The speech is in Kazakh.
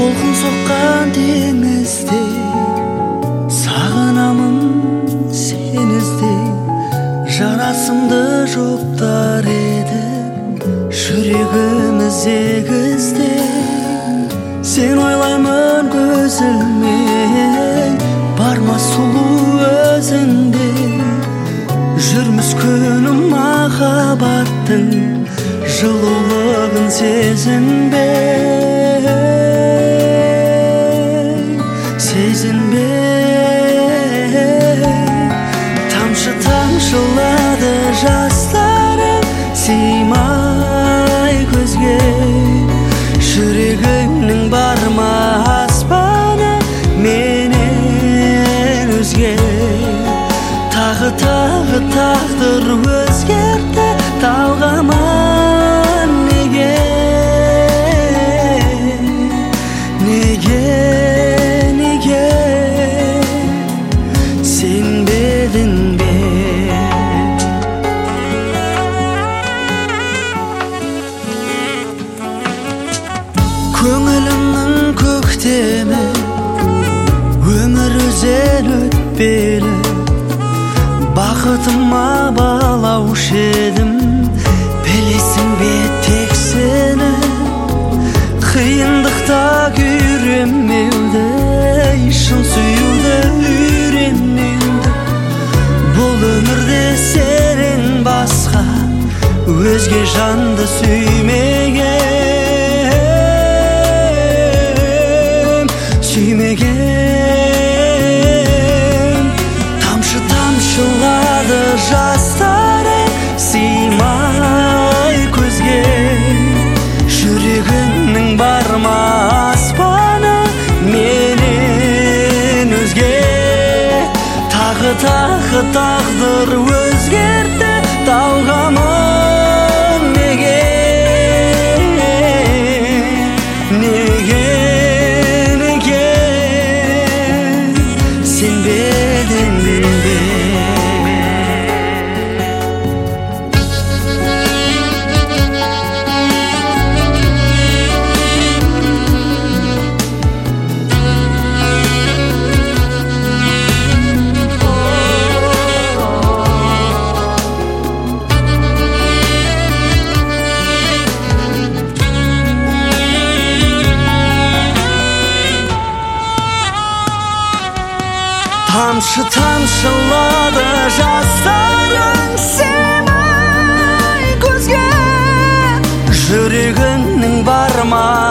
толқын соққан теңіздей сағынамын сені іздей. Жарасымды жоқтар еді жүрегіміз егіздей. Сен ойлаймын көз ілмей, барма сұлу өзіңде. Жүрміз күнім махаббаттың жылулығын сезінбей, тамшы тамшылады жастарым сыймай көзге. Жүрегіңнің бар ма аспаны менен өзге. Тағы тағдыр өзгерді талғаман неге, сенбедің бе? Көңілімнің көктемі өмір өзен өтпелі. Бақытыма балаушы едім, білесің бе тек сені. Қиындықта күйремеуді, шын сүюді үйренуді. Бұл өмірде сенен басқа өзге жанды сүймеген. Тамшылады жастарым сыймай көзге. Жүрегіңнің бар ма аспаны менен өзге. Тағы тағдыр өзгерді талғамын неге, сенбедің бе? Тамшы тамшылады жастарың сыймай көзге. Жүрегіңнің бар ма